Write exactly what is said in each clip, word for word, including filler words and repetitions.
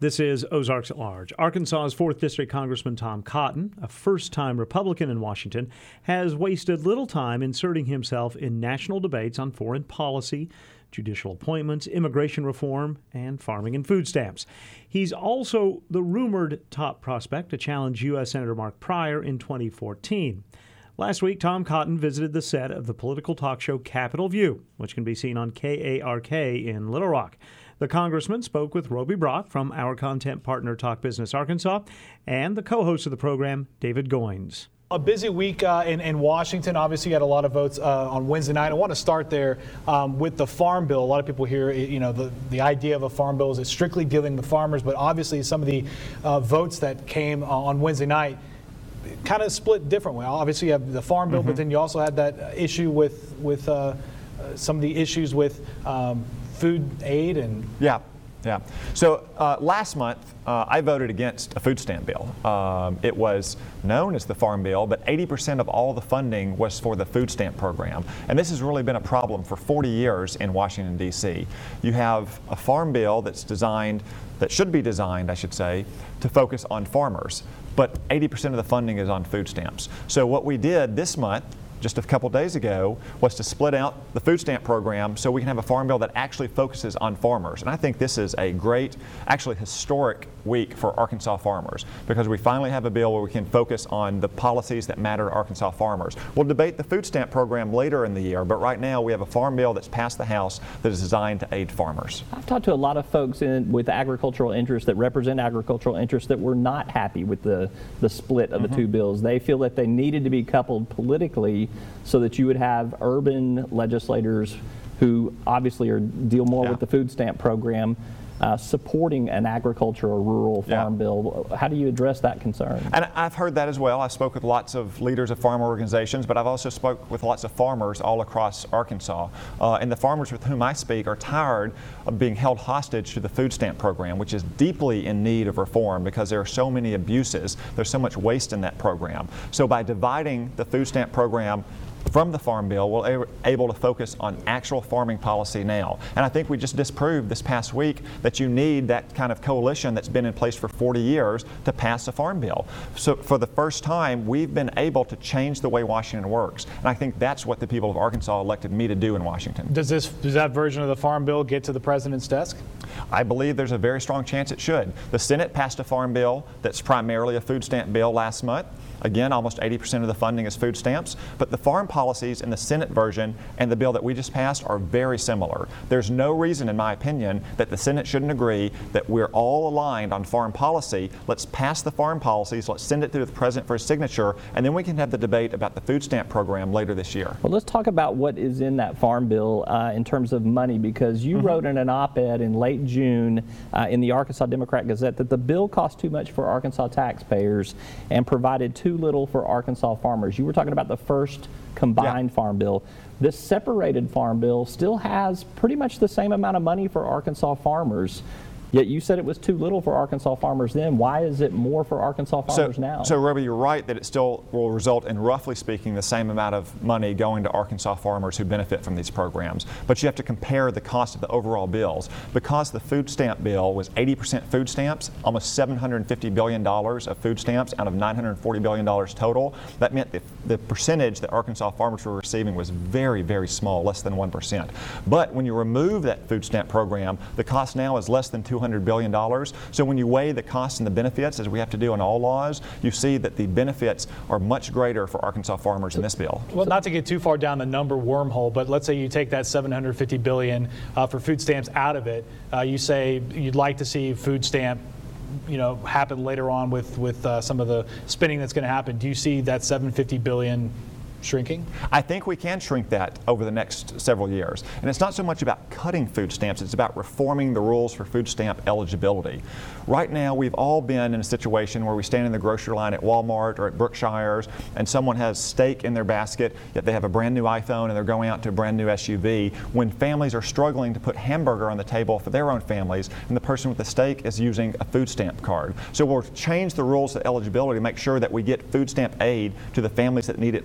This is Ozarks at Large. Arkansas's fourth District Congressman Tom Cotton, a first-time Republican in Washington, has wasted little time inserting himself in national debates on foreign policy, judicial appointments, immigration reform, and farming and food stamps. He's also the rumored top prospect to challenge U S Senator Mark Pryor in twenty fourteen. Last week, Tom Cotton visited the set of the political talk show Capitol View, which can be seen on K A R K in Little Rock. The congressman spoke with Roby Brock from our content partner Talk Business Arkansas and the co-host of the program, David Goins. A busy week uh, in, in Washington. Obviously, you had a lot of votes uh, on Wednesday night. I want to start there um, with the Farm Bill. A lot of people here, you know, the, the idea of a Farm Bill is it's strictly dealing with farmers, but obviously some of the uh, votes that came uh, on Wednesday night kind of split differently. Obviously, you have the Farm Bill, mm-hmm. but then you also had that issue with, with uh, uh, some of the issues with um, food aid and... Yeah. Yeah. So uh, last month, uh, I voted against a food stamp bill. Um, it was known as the Farm Bill, but eighty percent of all the funding was for the food stamp program. And this has really been a problem for forty years in Washington, D C. You have a farm bill that's designed, that should be designed, I should say, to focus on farmers. But eighty percent of the funding is on food stamps. So what we did this month, just a couple days ago, was to split out the food stamp program so we can have a farm bill that actually focuses on farmers. And I think this is a great, actually historic week for Arkansas farmers, because we finally have a bill where we can focus on the policies that matter to Arkansas farmers. We'll debate the food stamp program later in the year, but right now we have a farm bill that's passed the House that is designed to aid farmers. I've talked to a lot of folks in, with agricultural interests that represent agricultural interests that were not happy with the, the split of mm-hmm. the two bills. They feel that they needed to be coupled politically so that you would have urban legislators who obviously are deal more yeah. with the food stamp program uh, supporting an agriculture or rural farm yeah. bill. How do you address that concern? And I've heard that as well. I spoke with lots of leaders of farm organizations, but I've also spoke with lots of farmers all across Arkansas. Uh, and the farmers with whom I speak are tired of being held hostage to the food stamp program, which is deeply in need of reform because there are so many abuses. There's so much waste in that program. So by dividing the food stamp program from the Farm Bill, we're able to focus on actual farming policy now. And I think we just disproved this past week that you need that kind of coalition that's been in place for forty years to pass a Farm Bill. So for the first time, we've been able to change the way Washington works. And I think that's what the people of Arkansas elected me to do in Washington. Does this, does that version of the Farm Bill get to the president's desk? I believe there's a very strong chance it should. The Senate passed a farm bill that's primarily a food stamp bill last month. Again, almost eighty percent of the funding is food stamps, but the farm policies in the Senate version and the bill that we just passed are very similar. There's no reason, in my opinion, that the Senate shouldn't agree that we're all aligned on foreign policy. Let's pass the farm policies, let's send it to the President for his signature, and then we can have the debate about the food stamp program later this year. Well, let's talk about what is in that farm bill uh, in terms of money, because you mm-hmm. wrote in an op-ed in late June uh, in the Arkansas Democrat-Gazette that the bill cost too much for Arkansas taxpayers and provided too little for Arkansas farmers. You were talking about the first combined yeah. farm bill. This separated farm bill still has pretty much the same amount of money for Arkansas farmers. Yet you said it was too little for Arkansas farmers then. Why is it more for Arkansas farmers so, now? So, Roby, you're right that it still will result in, roughly speaking, the same amount of money going to Arkansas farmers who benefit from these programs. But you have to compare the cost of the overall bills. Because the food stamp bill was eighty percent food stamps, almost seven hundred fifty billion dollars of food stamps out of nine hundred forty billion dollars total, that meant that the percentage that Arkansas farmers were receiving was very, very small, less than one percent. But when you remove that food stamp program, the cost now is less than two hundred billion dollars. So when you weigh the costs and the benefits, as we have to do in all laws, you see that the benefits are much greater for Arkansas farmers in this bill. Well, not to get too far down the number wormhole, but let's say you take that seven hundred fifty billion dollars uh, for food stamps out of it. Uh, you say you'd like to see food stamp you know, happen later on with, with uh, some of the spending that's going to happen. Do you see that seven hundred fifty billion dollars shrinking? I think we can shrink that over the next several years. And it's not so much about cutting food stamps, it's about reforming the rules for food stamp eligibility. Right now, we've all been in a situation where we stand in the grocery line at Walmart or at Brookshire's and someone has steak in their basket, yet they have a brand new iPhone and they're going out to a brand new S U V, when families are struggling to put hamburger on the table for their own families, and the person with the steak is using a food stamp card. So we'll change the rules of eligibility to make sure that we get food stamp aid to the families that need it most, those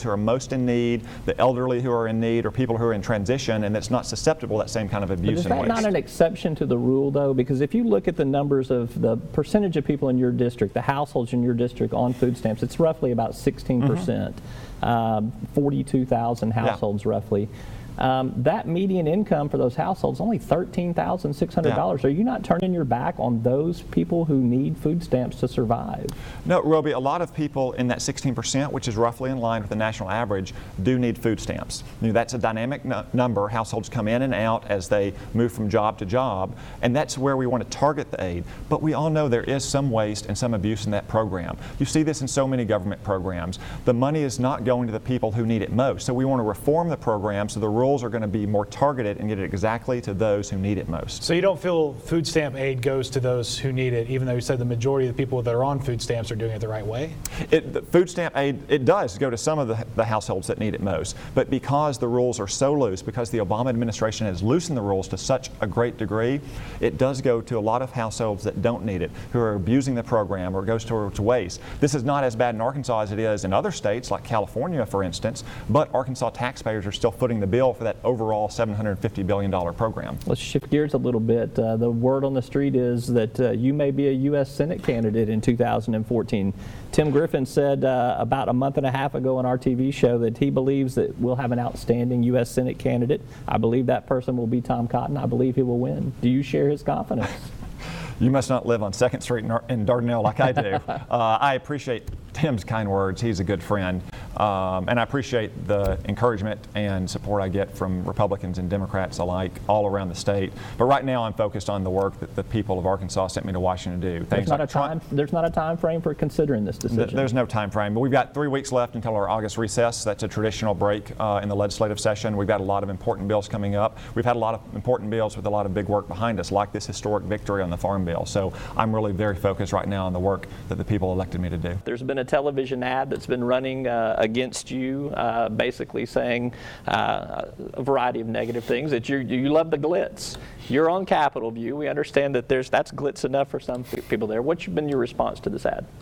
those who are most in need, the elderly who are in need, or people who are in transition, and that's not susceptible to that same kind of abuse but and is that waste. not an exception to the rule, though? Because if you look at the numbers of the percentage of people in your district, the households in your district on food stamps, it's roughly about sixteen percent, mm-hmm. um, forty-two thousand households yeah. roughly. Um, that median income for those households only thirteen thousand six hundred dollars. Yeah. Are you not turning your back on those people who need food stamps to survive? No, Roby, a lot of people in that sixteen percent, which is roughly in line with the national average, do need food stamps. You know, that's a dynamic n- number. Households come in and out as they move from job to job, and that's where we want to target the aid. But we all know there is some waste and some abuse in that program. You see this in so many government programs. The money is not going to the people who need it most. So we want to reform the program so the rules are going to be more targeted and get it exactly to those who need it most. So you don't feel food stamp aid goes to those who need it, even though you said the majority of the people that are on food stamps are doing it the right way? It, the food stamp aid, it does go to some of the, the households that need it most. But because the rules are so loose, because the Obama administration has loosened the rules to such a great degree, it does go to a lot of households that don't need it, who are abusing the program, or it goes towards waste. This is not as bad in Arkansas as it is in other states, like California, for instance, but Arkansas taxpayers are still footing the bill for that overall seven hundred fifty billion dollars program. Let's shift gears a little bit. Uh, the word on the street is that uh, you may be a U S Senate candidate in two thousand fourteen. Tim Griffin said uh, about a month and a half ago on our T V show that he believes that we'll have an outstanding U S Senate candidate. I believe that person will be Tom Cotton. I believe he will win. Do you share his confidence? You must not live on second Street in Dardanelle like I do. uh, I appreciate Tim's kind words. He's a good friend. Um, and I appreciate the encouragement and support I get from Republicans and Democrats alike all around the state. But right now I'm focused on the work that the people of Arkansas sent me to Washington to do. Things there's, not like a time, there's not a time frame for considering this decision. Th- there's no time frame. But we've got three weeks left until our August recess. That's a traditional break uh, in the legislative session. We've got a lot of important bills coming up. We've had a lot of important bills with a lot of big work behind us, like this historic victory on the Farm Bill. So I'm really very focused right now on the work that the people elected me to do. There's been a television ad that's been running uh, against you, uh, basically saying uh, a variety of negative things, that you you love the glitz. You're on Capitol View. We understand that there's that's glitz enough for some people there. What's been your response to this ad?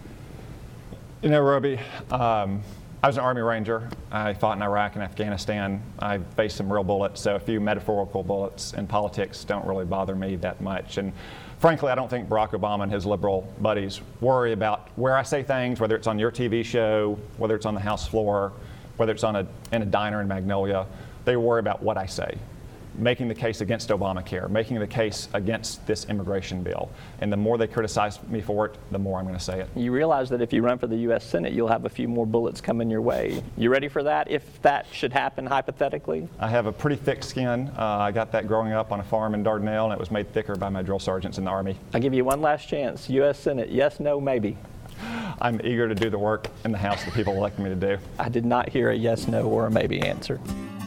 You know, Roby, um, I was an Army Ranger. I fought in Iraq and Afghanistan. I faced some real bullets, so a few metaphorical bullets in politics don't really bother me that much. And frankly, I don't think Barack Obama and his liberal buddies worry about where I say things, whether it's on your T V show, whether it's on the House floor, whether it's on a, in a diner in Magnolia. They worry about what I say, making the case against Obamacare, making the case against this immigration bill. And the more they criticize me for it, the more I'm going to say it. You realize that if you run for the U S Senate, you'll have a few more bullets coming your way. You ready for that, if that should happen hypothetically? I have a pretty thick skin. Uh, I got that growing up on a farm in Dardanelle, and it was made thicker by my drill sergeants in the Army. I'll give you one last chance. U S Senate, yes, no, maybe. I'm eager to do the work in the House that people elected me to do. I did not hear a yes, no, or a maybe answer.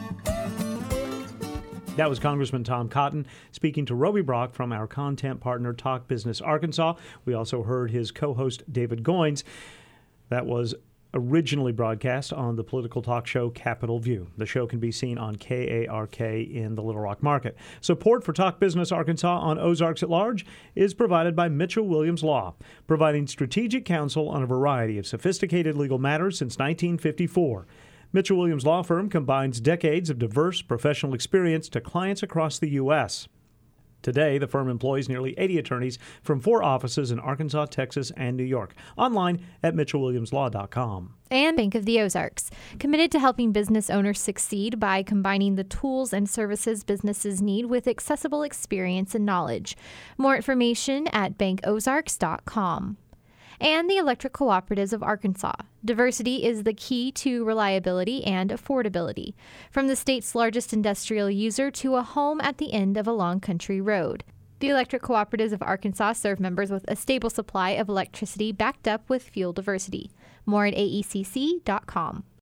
That was Congressman Tom Cotton speaking to Roby Brock from our content partner, Talk Business Arkansas. We also heard his co-host, David Goins. That was originally broadcast on the political talk show Capitol View. The show can be seen on K A R K in the Little Rock market. Support for Talk Business Arkansas on Ozarks at Large is provided by Mitchell Williams Law, providing strategic counsel on a variety of sophisticated legal matters since nineteen fifty-four. Mitchell Williams Law Firm combines decades of diverse professional experience to clients across the U S Today, the firm employs nearly eighty attorneys from four offices in Arkansas, Texas, and New York. Online at mitchell williams law dot com. And Bank of the Ozarks, committed to helping business owners succeed by combining the tools and services businesses need with accessible experience and knowledge. More information at bank ozarks dot com. And the Electric Cooperatives of Arkansas. Diversity is the key to reliability and affordability. From the state's largest industrial user to a home at the end of a long country road. The Electric Cooperatives of Arkansas serve members with a stable supply of electricity backed up with fuel diversity. More at A E C C dot com.